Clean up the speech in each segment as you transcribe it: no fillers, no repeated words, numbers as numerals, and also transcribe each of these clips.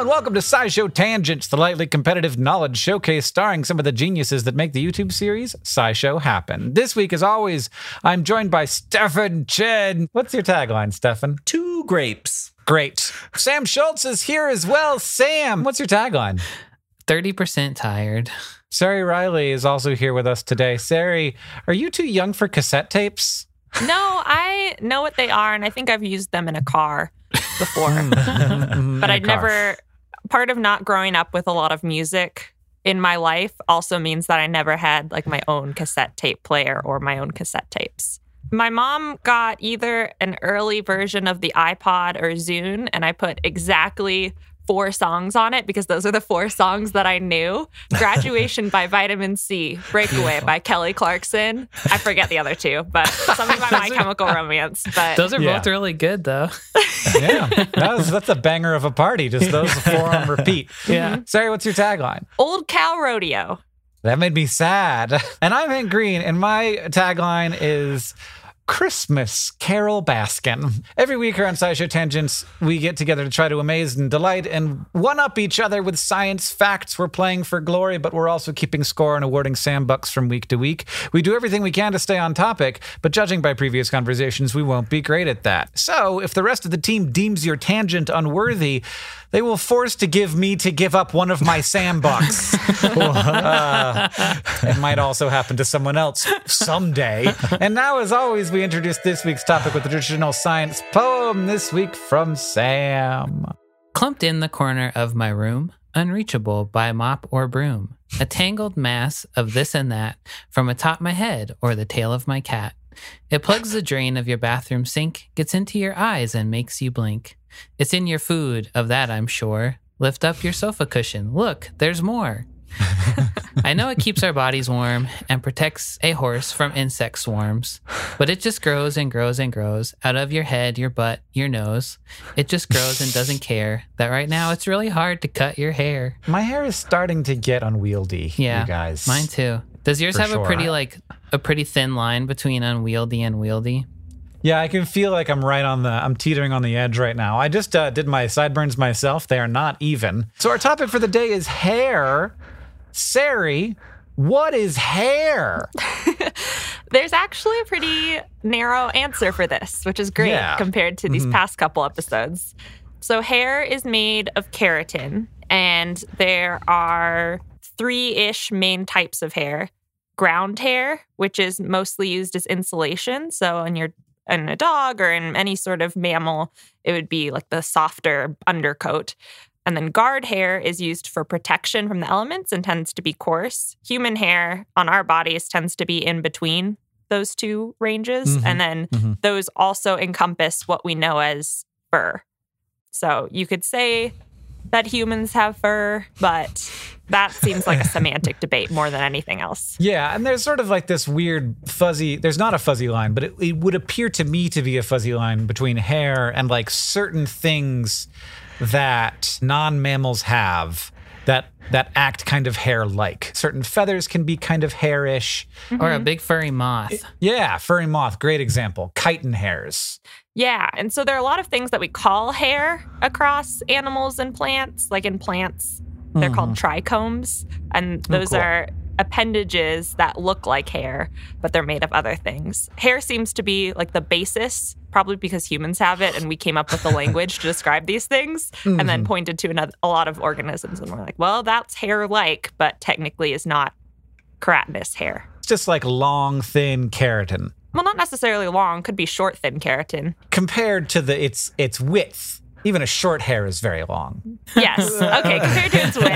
and welcome to SciShow Tangents, the lightly competitive knowledge showcase starring some of the geniuses that make the YouTube series SciShow happen. This week, as always, I'm joined by Stefan Chen. What's your tagline, Stefan? 2 grapes. Great. Sam Schultz is here as well. Sam, what's your tagline? 30% tired. Sari Riley is also here with us today. Sari, are you too young for cassette tapes? No, I know what they are, and I think I've used them in a car before. But I'd never... Part of not growing up with a lot of music in my life also means that I never had like my own cassette tape player or my own cassette tapes. My mom got either an early version of the iPod or Zune, and I put exactly 4 songs on it because those are the 4 songs that I knew. Graduation by Vitamin C, Breakaway by Kelly Clarkson. I forget the other 2, but something by My Chemical Romance. But those are both really good, though. Yeah, that's a banger of a party. Just those 4 on repeat. Yeah. Sari, what's your tagline? Old Cow Rodeo. That made me sad. And I'm Hank Green, and my tagline is Christmas Carol Baskin. Every week here on SciShow Tangents, we get together to try to amaze and delight and one-up each other with science facts. We're playing for glory, but we're also keeping score and awarding Sam bucks from week to week. We do everything we can to stay on topic, but judging by previous conversations, we won't be great at that. So, if the rest of the team deems your tangent unworthy, they will force to give up one of my Sam bucks. It might also happen to someone else someday. And now, as always, we introduce this week's topic with the traditional science poem, this week from Sam. Clumped in the corner of my room, unreachable by mop or broom, a tangled mass of this and that from atop my head or the tail of my cat. It plugs the drain of your bathroom sink, gets into your eyes and makes you blink. It's in your food, of that I'm sure. Lift up your sofa cushion. Look, there's more. I know it keeps our bodies warm and protects a horse from insect swarms, but it just grows and grows and grows out of your head, your butt, your nose. It just grows and doesn't care that right now it's really hard to cut your hair. My hair is starting to get unwieldy, yeah, you guys. Mine too. Does yours have a pretty thin line between unwieldy and wieldy? Yeah, I can feel like I'm teetering on the edge right now. I just did my sideburns myself. They are not even. So our topic for the day is hair. Sari, what is hair? There's actually a pretty narrow answer for this, which is great compared to these past couple episodes. So hair is made of keratin, and there are 3-ish main types of hair. Ground hair, which is mostly used as insulation. So in a dog or in any sort of mammal, it would be like the softer undercoat. And then guard hair is used for protection from the elements and tends to be coarse. Human hair on our bodies tends to be in between those 2 ranges. And then those also encompass what we know as fur. So you could say that humans have fur, but that seems like a semantic debate more than anything else. Yeah, and there's sort of like this weird fuzzy, there's not a fuzzy line, but it would appear to me to be a fuzzy line between hair and like certain things that non-mammals have that act kind of hair-like. Certain feathers can be kind of hairish. Or a big furry moth. Yeah, furry moth, great example. Chitin hairs. Yeah, and so there are a lot of things that we call hair across animals and plants. Like in plants, they're called trichomes, and those are appendages that look like hair, but they're made of other things. Hair seems to be like the basis, probably because humans have it, and we came up with the language to describe these things, and then pointed to a lot of organisms, and we're like, well, that's hair-like, but technically is not keratinous hair. It's just like long, thin keratin. Well, not necessarily long, could be short, thin keratin. Compared to its width. Even a short hair is very long. Yes. Okay, compared to its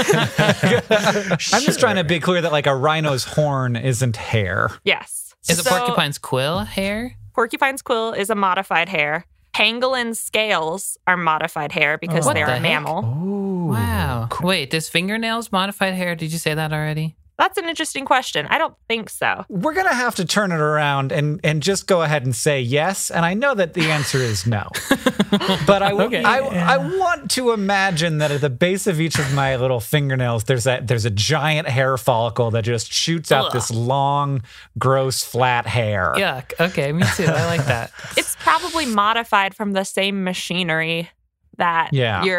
width. I'm just trying to be clear that like a rhino's horn isn't hair. Yes. Is a porcupine's quill hair? Porcupine's quill is a modified hair. Pangolin scales are modified hair because they're a mammal. Ooh. Wow. Wait, does fingernails modified hair? Did you say that already? That's an interesting question. I don't think so. We're going to have to turn it around and just go ahead and say yes. And I know that the answer is no. But I want to imagine that at the base of each of my little fingernails, there's a giant hair follicle that just shoots out this long, gross, flat hair. Yuck. Okay, me too. I like that. It's probably modified from the same machinery that your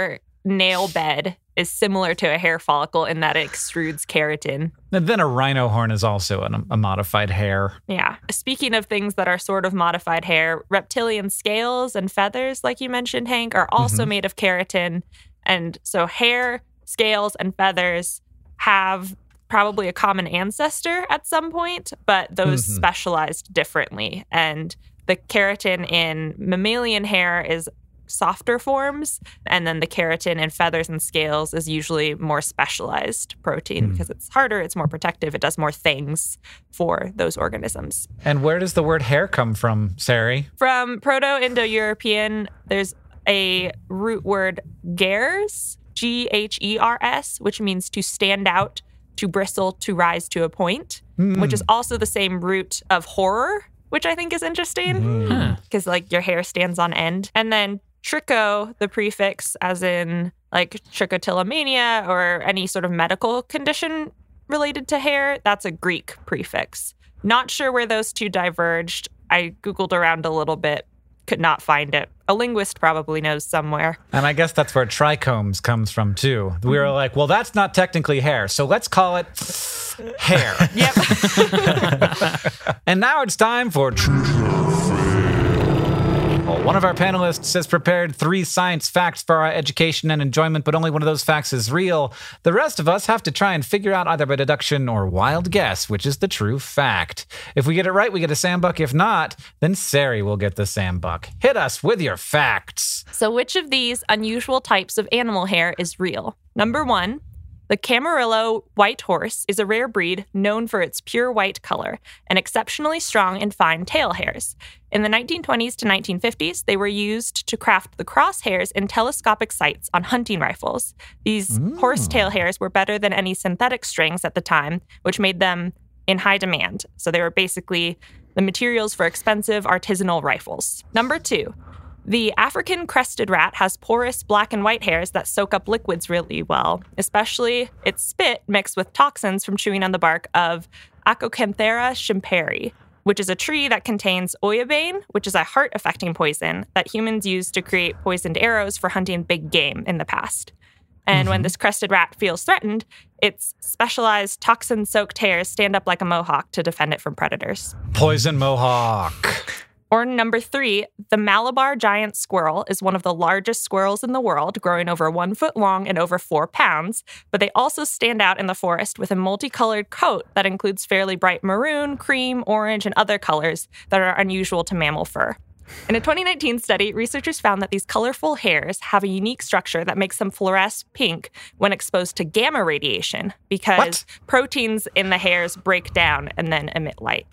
nail bed is similar to a hair follicle in that it extrudes keratin. And then a rhino horn is also a modified hair. Yeah. Speaking of things that are sort of modified hair, reptilian scales and feathers, like you mentioned, Hank, are also made of keratin. And so hair, scales, and feathers have probably a common ancestor at some point, but those specialized differently. And the keratin in mammalian hair is softer forms, and then the keratin in feathers and scales is usually more specialized protein because it's harder, it's more protective, it does more things for those organisms. And where does the word hair come from, Sari? From Proto-Indo-European, there's a root word gers, G-H-E-R-S, which means to stand out, to bristle, to rise to a point, which is also the same root of horror, which I think is interesting because like your hair stands on end. And then tricho, the prefix, as in like trichotillomania or any sort of medical condition related to hair, that's a Greek prefix. Not sure where those two diverged. I Googled around a little bit, could not find it. A linguist probably knows somewhere. And I guess that's where trichomes comes from too. We were like, well, that's not technically hair, so let's call it hair. Yep. And now it's time for one of our panelists has prepared 3 science facts for our education and enjoyment, but only one of those facts is real. The rest of us have to try and figure out either by deduction or wild guess which is the true fact. If we get it right, we get a Sambuck. If not, then Sari will get the Sambuck. Hit us with your facts. So which of these unusual types of animal hair is real? Number 1, the Camarillo white horse is a rare breed known for its pure white color and exceptionally strong and fine tail hairs. In the 1920s to 1950s, they were used to craft the crosshairs in telescopic sights on hunting rifles. These horse tail hairs were better than any synthetic strings at the time, which made them in high demand. So they were basically the materials for expensive artisanal rifles. Number 2, the African crested rat has porous black and white hairs that soak up liquids really well, especially its spit mixed with toxins from chewing on the bark of Acocanthera schimperi, which is a tree that contains oyabane, which is a heart-affecting poison that humans used to create poisoned arrows for hunting big game in the past. And when this crested rat feels threatened, its specialized toxin-soaked hairs stand up like a mohawk to defend it from predators. Poison mohawk. Or number 3, the Malabar giant squirrel is one of the largest squirrels in the world, growing over 1 foot long and over 4 pounds. But they also stand out in the forest with a multicolored coat that includes fairly bright maroon, cream, orange, and other colors that are unusual to mammal fur. In a 2019 study, researchers found that these colorful hairs have a unique structure that makes them fluoresce pink when exposed to gamma radiation because proteins in the hairs break down and then emit light.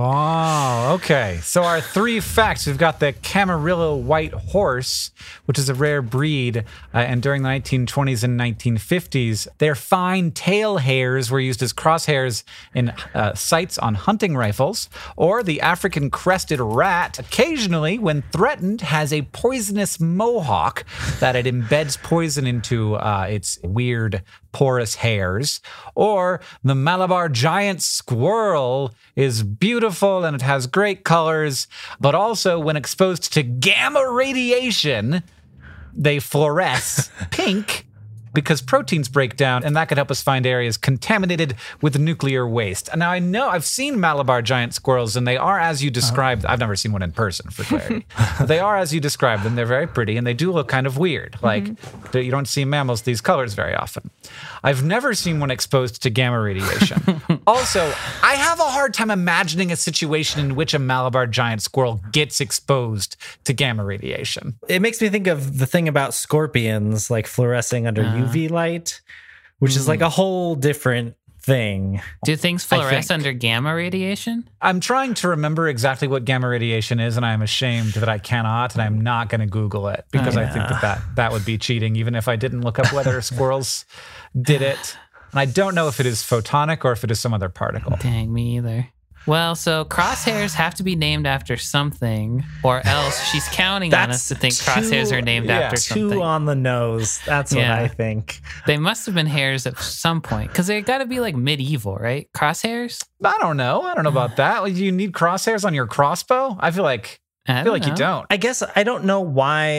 Wow. Okay. So our 3 facts, we've got the Camarillo white horse, which is a rare breed. And during the 1920s and 1950s, their fine tail hairs were used as crosshairs in sights on hunting rifles. Or the African crested rat, occasionally, when threatened, has a poisonous mohawk that it embeds poison into its weird porous hairs. Or the Malabar giant squirrel is beautiful and it has great colors, but also when exposed to gamma radiation, they fluoresce pink because proteins break down, and that could help us find areas contaminated with nuclear waste. Now, I know I've seen Malabar giant squirrels, and they are as you described. I've never seen one in person, for clarity. They are as you described them. They're very pretty, and they do look kind of weird. Like, you don't see mammals these colors very often. I've never seen one exposed to gamma radiation. Also, I have a hard time imagining a situation in which a Malabar giant squirrel gets exposed to gamma radiation. It makes me think of the thing about scorpions, like fluorescing under UV light, which is like a whole different thing. Do things fluoresce under gamma radiation? I'm trying to remember exactly what gamma radiation is, and I'm ashamed that I cannot, and I'm not going to Google it because I think that would be cheating, even if I didn't look up whether squirrels did it. And I don't know if it is photonic or if it is some other particle. Dang, me either. Well, so crosshairs have to be named after something, or else she's counting on us to think crosshairs are named after something. Too on the nose. That's what I think. They must have been hairs at some point, because they got to be like medieval, right? Crosshairs? I don't know about that. Like, do you need crosshairs on your crossbow? I feel like you don't. I guess I don't know why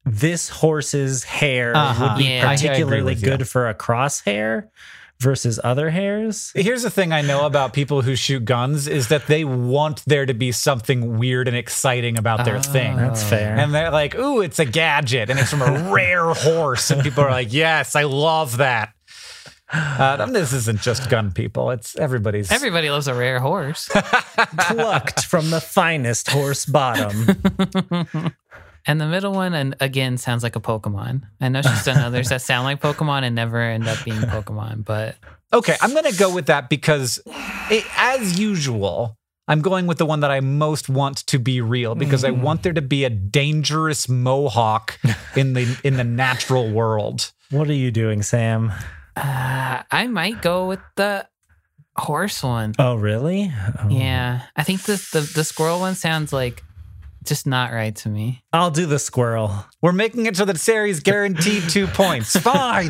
this horse's hair would be particularly good for a crosshair versus other hairs. Here's the thing I know about people who shoot guns is that they want there to be something weird and exciting about their thing. That's fair. And they're like, ooh, it's a gadget and it's from a rare horse. And people are like, yes, I love that. This isn't just gun people. It's everybody loves a rare horse. Plucked from the finest horse bottom. And the middle one, and again, sounds like a Pokemon. I know she's done others that sound like Pokemon and never end up being Pokemon, but... Okay, I'm going to go with that because, as usual, I'm going with the one that I most want to be real because I want there to be a dangerous mohawk in the natural world. What are you doing, Sam? I might go with the horse one. Oh, really? Oh. Yeah, I think the squirrel one sounds like just not right to me. I'll do the squirrel. We're making it so that Sari's guaranteed 2 points. Fine.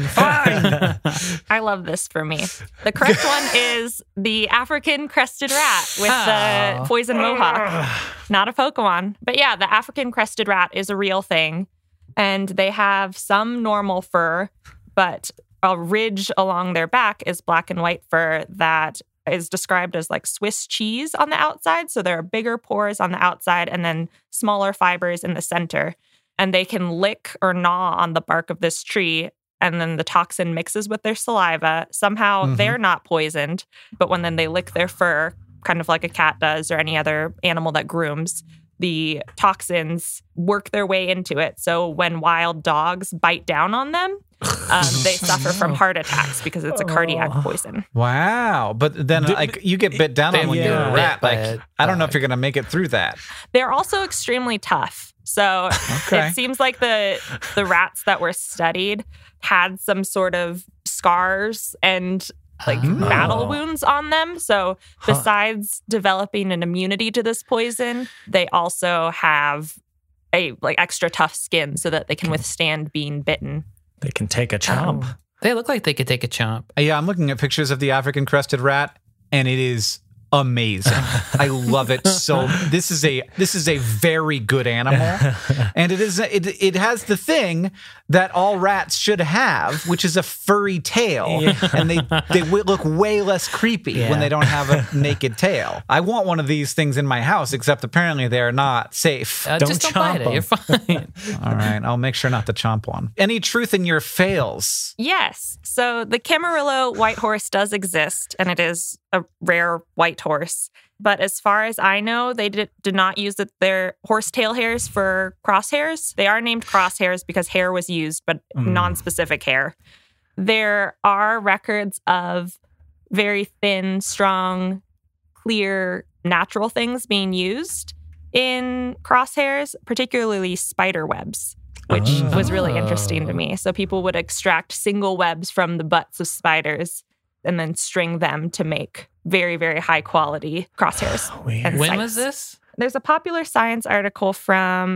I love this for me. The correct one is the African crested rat with the poison mohawk. Not a Pokemon. But yeah, the African crested rat is a real thing. And they have some normal fur, but a ridge along their back is black and white fur that is described as like Swiss cheese on the outside. So there are bigger pores on the outside and then smaller fibers in the center. And they can lick or gnaw on the bark of this tree. And then the toxin mixes with their saliva. Somehow they're not poisoned. But when then they lick their fur, kind of like a cat does or any other animal that grooms, the toxins work their way into it. So when wild dogs bite down on them, they suffer from heart attacks because it's a cardiac poison. Wow. But then you get bit down on when you're a rat. I don't know if you're going to make it through that. They're also extremely tough. So it seems like the rats that were studied had some sort of scars and battle wounds on them. So besides developing an immunity to this poison, they also have a extra tough skin so that they can withstand being bitten. They can take a chomp. They look like they could take a chomp. Yeah, I'm looking at pictures of the African crested rat, and it is amazing. I love it. So this is a very good animal, and it has the thing that all rats should have, which is a furry tail, and they look way less creepy when they don't have a naked tail. I want one of these things in my house, except apparently they're not safe. Don't bite it. You're fine. All right, I'll make sure not to chomp one. Any truth in your fails? Yes. So the Camarillo white horse does exist, and it is a rare white horse. But as far as I know, they did not use their horse tail hairs for crosshairs. They are named crosshairs because hair was used, but non-specific hair. There are records of very thin, strong, clear, natural things being used in crosshairs, particularly spider webs, which was really interesting to me. So people would extract single webs from the butts of spiders and then string them to make very, very high quality crosshairs. And when sights. was this? There's a Popular Science article from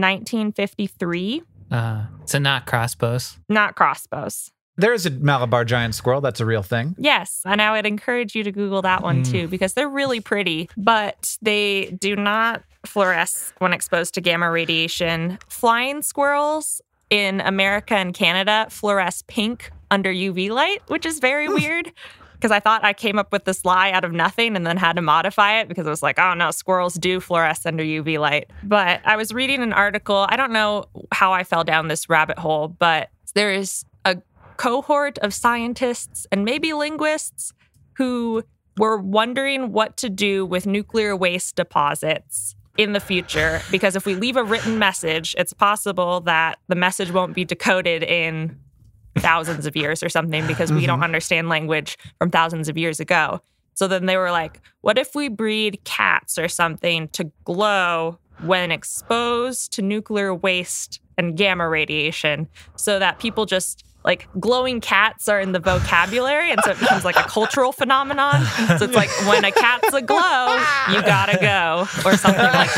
1953. So not crossbows. Not crossbows. There is a Malabar giant squirrel. That's a real thing. Yes. And I would encourage you to Google that one too, because they're really pretty, but they do not fluoresce when exposed to gamma radiation. Flying squirrels in America and Canada fluoresce pink under UV light, which is very weird. Because I thought I came up with this lie out of nothing and then had to modify it because it was like, oh no, squirrels do fluoresce under UV light. But I was reading an article. I don't know how I fell down this rabbit hole, but there is a cohort of scientists and maybe linguists who were wondering what to do with nuclear waste deposits in the future. Because if we leave a written message, it's possible that the message won't be decoded in thousands of years or something because we don't understand language from thousands of years ago. So then they were like, what if we breed cats or something to glow when exposed to nuclear waste and gamma radiation so that people just like glowing cats are in the vocabulary and so it becomes like a cultural phenomenon. So it's like when a cat's aglow, you gotta go or something like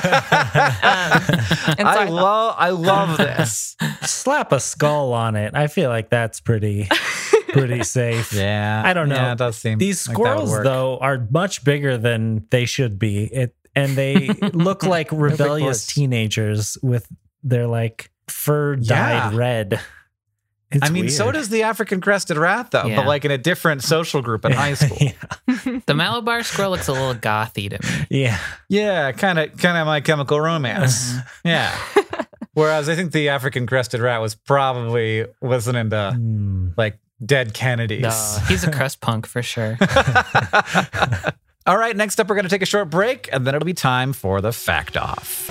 that. And so I love this. Slap a skull on it. I feel like that's pretty safe. Yeah. I don't know. Yeah, it does seem these like that would squirrels work. though are much bigger than they should be. And they look like rebellious teenagers with their like fur dyed red. It's weird. So does the African crested rat, though, Yeah. but like in a different social group in high school. The Malabar squirrel looks a little gothy to me. Yeah. Yeah, kind of My Chemical Romance. Yeah. Whereas I think the African crested rat was probably listening to like Dead Kennedys. No, he's a crust punk for sure. All right, next up, we're going to take a short break, and then it'll be time for the Fact Off.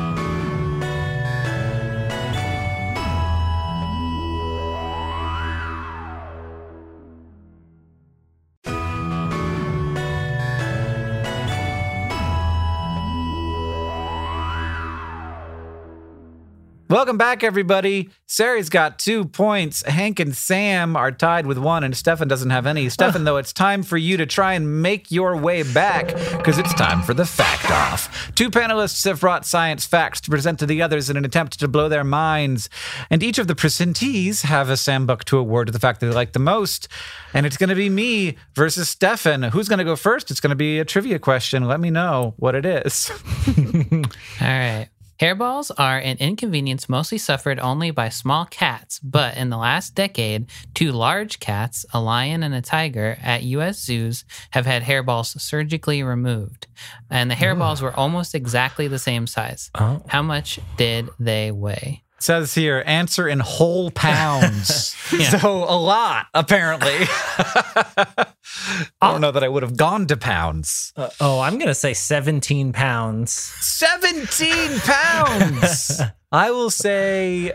Welcome back, everybody. Sari's got 2 points. Hank and Sam are tied with 1, and Stefan doesn't have any. Stefan, though, it's time for you to try and make your way back, because it's time for the Fact Off. 2 panelists have brought science facts to present to the others in an attempt to blow their minds. And each of the presentees have a Sam book to award to the fact that they like the most. And it's going to be me versus Stefan. Who's going to go first? It's going to be a trivia question. Let me know what it is. All right. Hairballs are an inconvenience mostly suffered only by small cats, but in the last decade, 2 large cats, a lion and a tiger, at U.S. zoos have had hairballs surgically removed. And the hairballs were almost exactly the same size. Oh. How much did they weigh? It says here, answer in whole pounds. So a lot, apparently. I don't know that I would have gone to pounds. I'm going to say 17 pounds. 17 pounds! I will say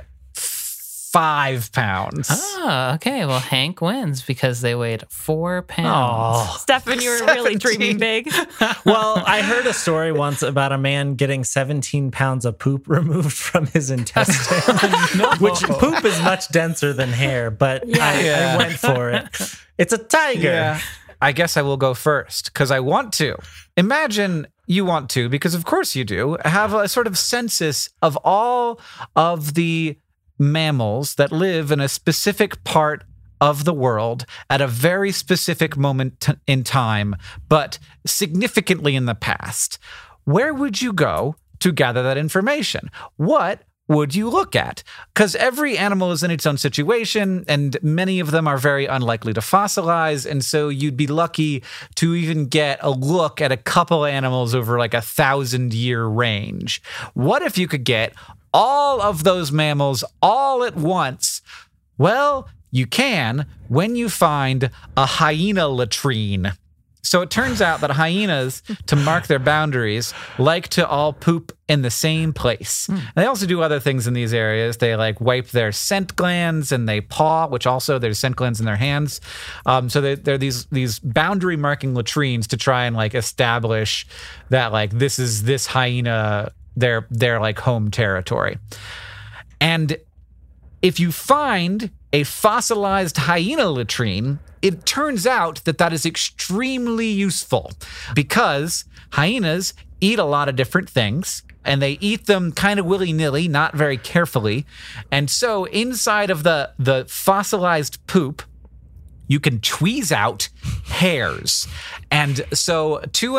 5 pounds. Oh, okay. Well, Hank wins because they weighed 4 pounds. Stefan, you were really 17. dreaming big. Well, I heard a story once about a man getting 17 pounds of poop removed from his intestine, which poop is much denser than hair, but I went for it. It's a tiger. Yeah. I guess I will go first because I want to. Imagine you want to, because of course you do, have a sort of census of all of the mammals that live in a specific part of the world at a very specific moment in time, but significantly in the past. Where would you go to gather that information? What would you look at? Because every animal is in its own situation, and many of them are very unlikely to fossilize, and so you'd be lucky to even get a look at a couple animals over like 1,000-year range. What if you could get all of those mammals all at once? Well, you can when you find a hyena latrine. So it turns out that hyenas, to mark their boundaries, like to all poop in the same place. And they also do other things in these areas. They like wipe their scent glands and they paw, which also there's scent glands in their hands. So they're these boundary marking latrines to try and like establish that like this is this hyena, their like home territory. And if you find a fossilized hyena latrine, it turns out that that is extremely useful because hyenas eat a lot of different things and they eat them kind of willy-nilly, not very carefully. And so inside of the fossilized poop, you can tweeze out hairs. And so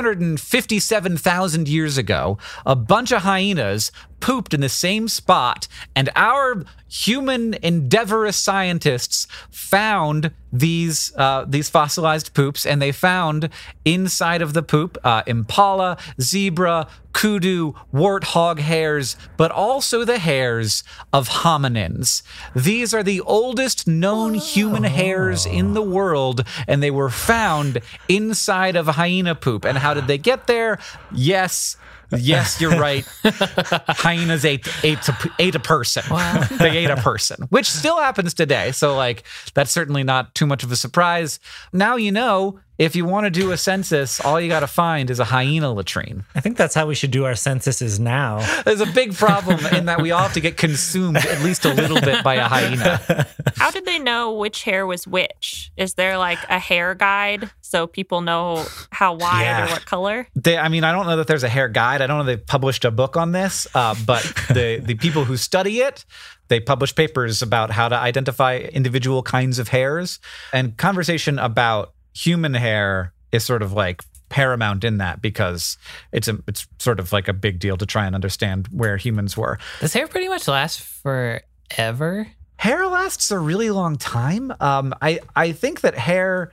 257,000 years ago, a bunch of hyenas pooped in the same spot, and our human endeavorous scientists found these fossilized poops, and they found inside of the poop impala, zebra, kudu, warthog hairs, but also the hairs of hominins. These are the oldest known human hairs in the world, and they were found inside of a hyena poop. And how did they get there? Yes, you're right. Hyenas ate a person. Wow. They ate a person, which still happens today. So, like, that's certainly not too much of a surprise. Now you know, if you want to do a census, all you got to find is a hyena latrine. I think that's how we should do our censuses now. There's a big problem in that we all have to get consumed at least a little bit by a hyena. How did they know which hair was which? Is there like a hair guide so people know how wide or what color? I don't know that there's a hair guide. I don't know if they've published a book on this, but the people who study it, they publish papers about how to identify individual kinds of hairs. And conversation about human hair is sort of like paramount in that because it's sort of like a big deal to try and understand where humans were. Does hair pretty much last forever? Hair lasts a really long time. I think that hair,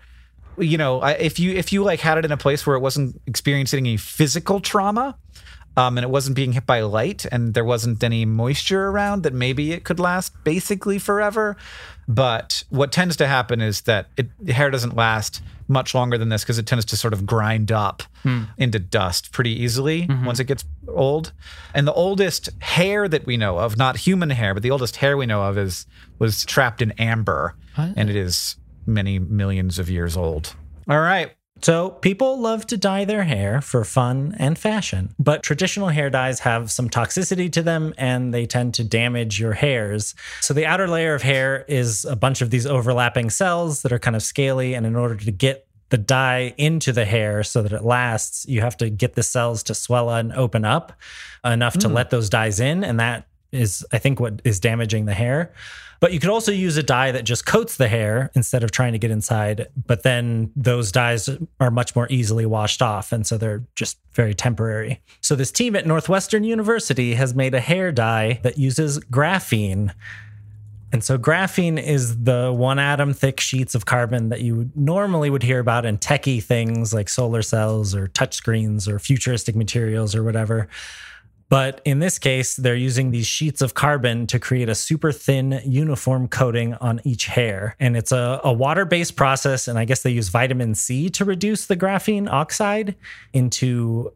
if you like had it in a place where it wasn't experiencing any physical trauma, and it wasn't being hit by light and there wasn't any moisture around, that maybe it could last basically forever. But what tends to happen is that hair doesn't last much longer than this because it tends to sort of grind up into dust pretty easily once it gets old. And the oldest hair that we know of, not human hair, but the oldest hair we know of was trapped in amber. And it is many millions of years old. All right. So people love to dye their hair for fun and fashion, but traditional hair dyes have some toxicity to them and they tend to damage your hairs. So the outer layer of hair is a bunch of these overlapping cells that are kind of scaly, and in order to get the dye into the hair so that it lasts, you have to get the cells to swell and open up enough to let those dyes in, and that is, I think, what is damaging the hair. But you could also use a dye that just coats the hair instead of trying to get inside. But then those dyes are much more easily washed off. And so they're just very temporary. So this team at Northwestern University has made a hair dye that uses graphene. And so graphene is the one atom thick sheets of carbon that you normally would hear about in techie things like solar cells or touchscreens or futuristic materials or whatever. But in this case, they're using these sheets of carbon to create a super thin uniform coating on each hair. And it's a water-based process, and I guess they use vitamin C to reduce the graphene oxide into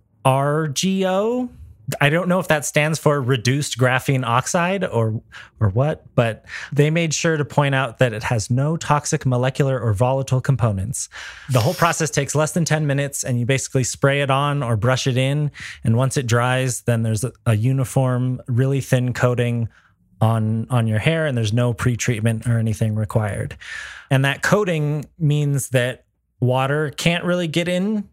RGO. I don't know if that stands for reduced graphene oxide or what, but they made sure to point out that it has no toxic molecular or volatile components. The whole process takes less than 10 minutes, and you basically spray it on or brush it in. And once it dries, then there's a uniform, really thin coating on your hair, and there's no pre-treatment or anything required. And that coating means that water can't really get in,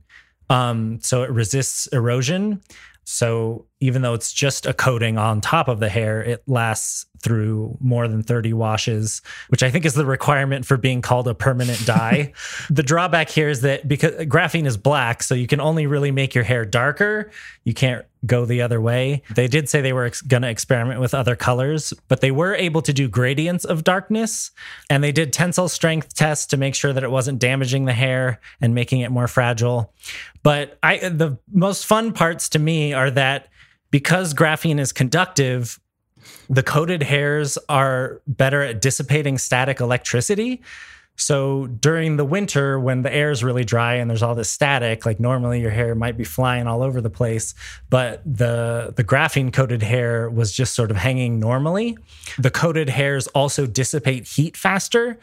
so it resists erosion. So even though it's just a coating on top of the hair, it lasts through more than 30 washes, which I think is the requirement for being called a permanent dye. The drawback here is that because graphene is black, so you can only really make your hair darker. You can't go the other way. They did say they were going to experiment with other colors, but they were able to do gradients of darkness, and they did tensile strength tests to make sure that it wasn't damaging the hair and making it more fragile. But the most fun parts to me are that because graphene is conductive, the coated hairs are better at dissipating static electricity. So during the winter, when the air is really dry and there's all this static, like normally your hair might be flying all over the place, but the graphene coated hair was just sort of hanging normally. The coated hairs also dissipate heat faster.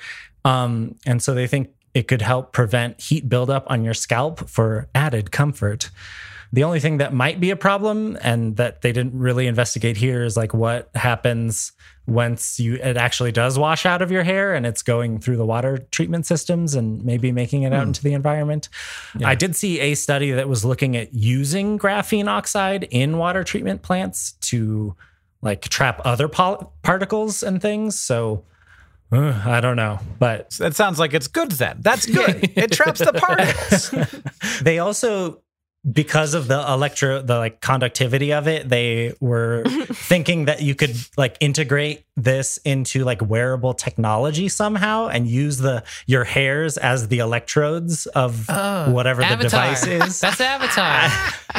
And so they think it could help prevent heat buildup on your scalp for added comfort. The only thing that might be a problem, and that they didn't really investigate here, is like what happens once it actually does wash out of your hair and it's going through the water treatment systems and maybe making it out into the environment. Yeah. I did see a study that was looking at using graphene oxide in water treatment plants to like trap other particles and things. So I don't know, but that sounds like it's good then. That's good. It traps the particles. They also, because of the conductivity of it, they were thinking that you could like integrate this into like wearable technology somehow and use your hairs as the electrodes of whatever Avatar. The device is. That's Avatar.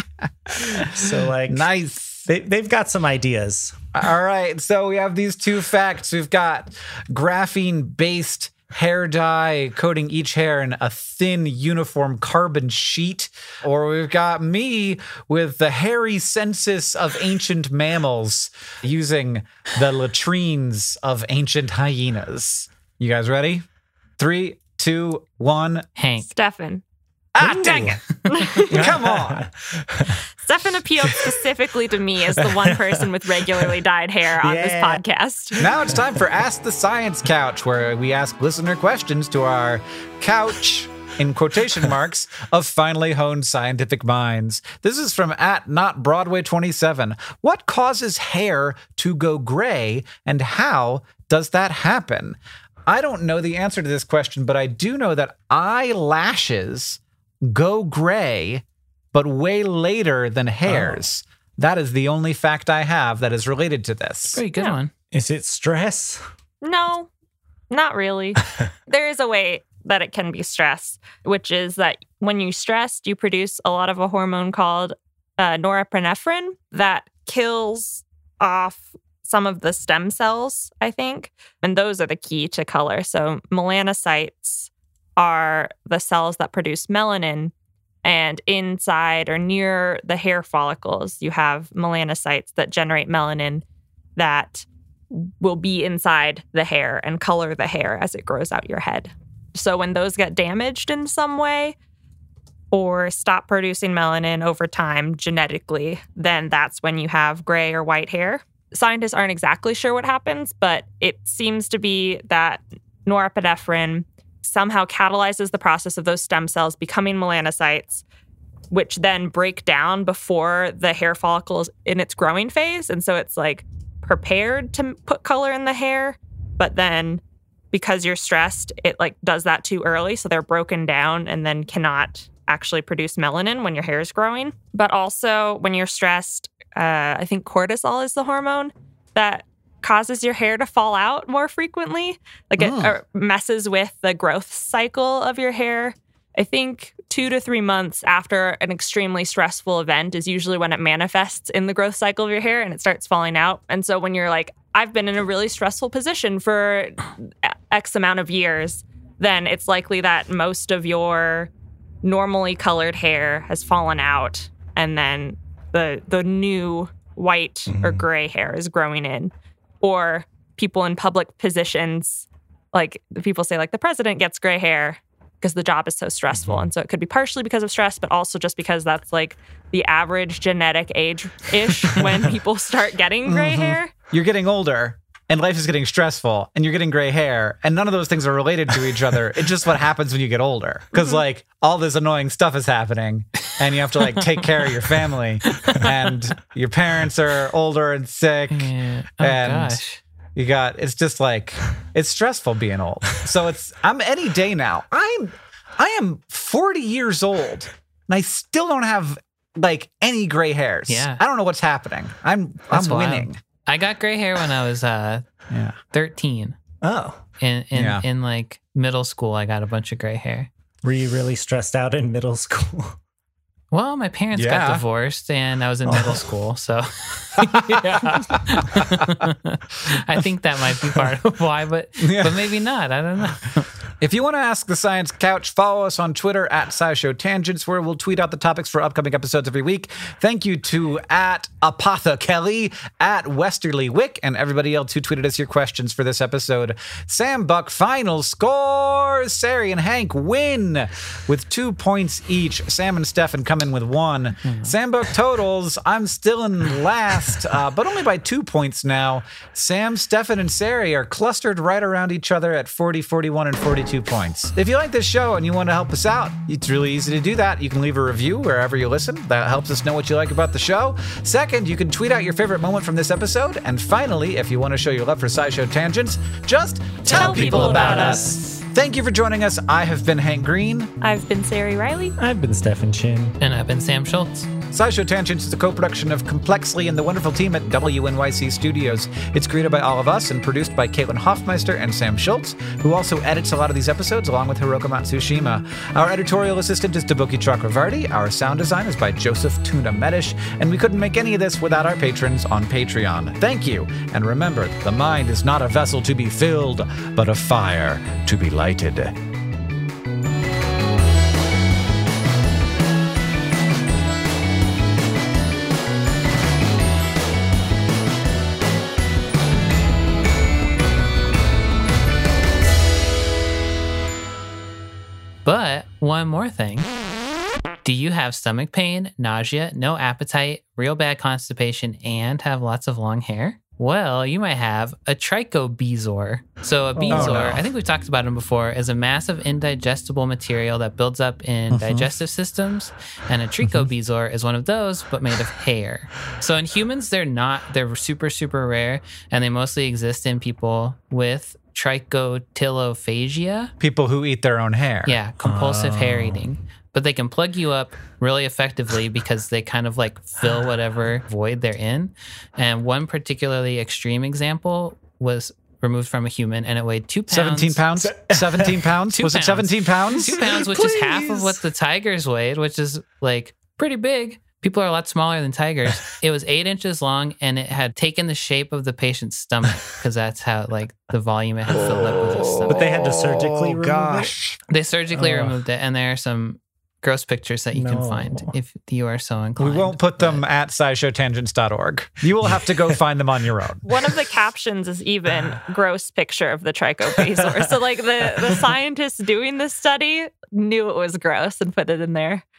So like nice. They've got some ideas. All right. So we have these two facts. We've got graphene-based hair dye coating each hair in a thin uniform carbon sheet, or we've got me with the hairy census of ancient mammals using the latrines of ancient hyenas. You guys ready? 3, 2, 1. Hank. Stefan. Dang it. Come on. Stefan appealed specifically to me as the one person with regularly dyed hair on this podcast. Now it's time for Ask the Science Couch, where we ask listener questions to our couch, in quotation marks, of finely honed scientific minds. This is from @NotBroadway27. What causes hair to go gray, and how does that happen? I don't know the answer to this question, but I do know that eyelashes go gray, but way later than hairs. That is the only fact I have that is related to this. Pretty good one. Is it stress? No, not really. There is a way that it can be stress, which is that when you're stressed, you produce a lot of a hormone called norepinephrine that kills off some of the stem cells, I think. And those are the key to color. So melanocytes are the cells that produce melanin. And inside or near the hair follicles, you have melanocytes that generate melanin that will be inside the hair and color the hair as it grows out your head. So when those get damaged in some way or stop producing melanin over time genetically, then that's when you have gray or white hair. Scientists aren't exactly sure what happens, but it seems to be that norepinephrine somehow catalyzes the process of those stem cells becoming melanocytes, which then break down before the hair follicle is in its growing phase. And so it's like prepared to put color in the hair, but then because you're stressed, it like does that too early. So they're broken down and then cannot actually produce melanin when your hair is growing. But also when you're stressed, I think cortisol is the hormone that causes your hair to fall out more frequently. Like it messes with the growth cycle of your hair. I think 2 to 3 months after an extremely stressful event is usually when it manifests in the growth cycle of your hair and it starts falling out. And so when you're like, I've been in a really stressful position for X amount of years, then it's likely that most of your normally colored hair has fallen out and then the new white or gray hair is growing in. Or people in public positions, like people say, like the president gets gray hair because the job is so stressful. And so it could be partially because of stress, but also just because that's like the average genetic age-ish when people start getting gray hair. You're getting older and life is getting stressful and you're getting gray hair and none of those things are related to each other. It's just what happens when you get older. Because like all this annoying stuff is happening and you have to like take care of your family and your parents are older and sick. Yeah. And Gosh. you got, it's just like, it's stressful being old. So I'm any day now. I am 40 years old and I still don't have like any gray hairs. Yeah. I don't know what's happening. I'm winning. Wild. I got gray hair when I was 13. Oh. In like middle school, I got a bunch of gray hair. Were you really stressed out in middle school? Well, my parents got divorced and I was in middle school, so I think that might be part of why, but maybe not. I don't know. If you want to ask the Science Couch, follow us on Twitter at SciShow Tangents, where we'll tweet out the topics for upcoming episodes every week. Thank you to at Apatha Kelly, at Westerly Wick, and everybody else who tweeted us your questions for this episode. Sam Buck, final score. Sari and Hank win with 2 points each. Sam and Stefan come in with 1. Sam Buck totals. I'm still in last, but only by 2 points now. Sam, Stefan, and Sari are clustered right around each other at 40, 41, and 42 points. If you like this show and you want to help us out, it's really easy to do that. You can leave a review wherever you listen. That helps us know what you like about the show. Second, you can tweet out your favorite moment from this episode. And finally, if you want to show your love for SciShow Tangents, just tell people about us. Thank you for joining us. I have been Hank Green. I've been Sari Riley. I've been Stefan Chin. And I've been Sam Schultz. SciShow Tangents is a co-production of Complexly and the wonderful team at WNYC Studios. It's created by all of us and produced by Caitlin Hoffmeister and Sam Schultz, who also edits a lot of these episodes along with Hiroka Matsushima. Our editorial assistant is Dabuki Chakravarti. Our sound design is by Joseph Tuna Medish. And we couldn't make any of this without our patrons on Patreon. Thank you. And remember, the mind is not a vessel to be filled, but a fire to be lighted. But one more thing. Do you have stomach pain, nausea, no appetite, real bad constipation, and have lots of long hair? Well, you might have a trichobezoar. So a bezoar, I think we've talked about them before, is a massive indigestible material that builds up in digestive systems. And a trichobezoar is one of those, but made of hair. So in humans, they're super, super rare. And they mostly exist in people with trichotillophagia. People who eat their own hair. Yeah, compulsive hair eating. but they can plug you up really effectively because they kind of like fill whatever void they're in. And one particularly extreme example was removed from a human, and it weighed 2 pounds. 17 pounds? 17 pounds? 2 Was pounds. it 17 pounds? 2 pounds, which is half of what the tigers weighed, which is like pretty big. People are a lot smaller than tigers. It was 8 inches long, and it had taken the shape of the patient's stomach because that's how like the volume it had filled up with his stomach. But they had to surgically remove it? They surgically removed it, and there are some gross pictures that you can find if you are so inclined. We won't put them at scishowtangents.org. You will have to go find them on your own. One of the captions is even gross picture of the trichobezosaur. So like the scientists doing this study knew it was gross and put it in there.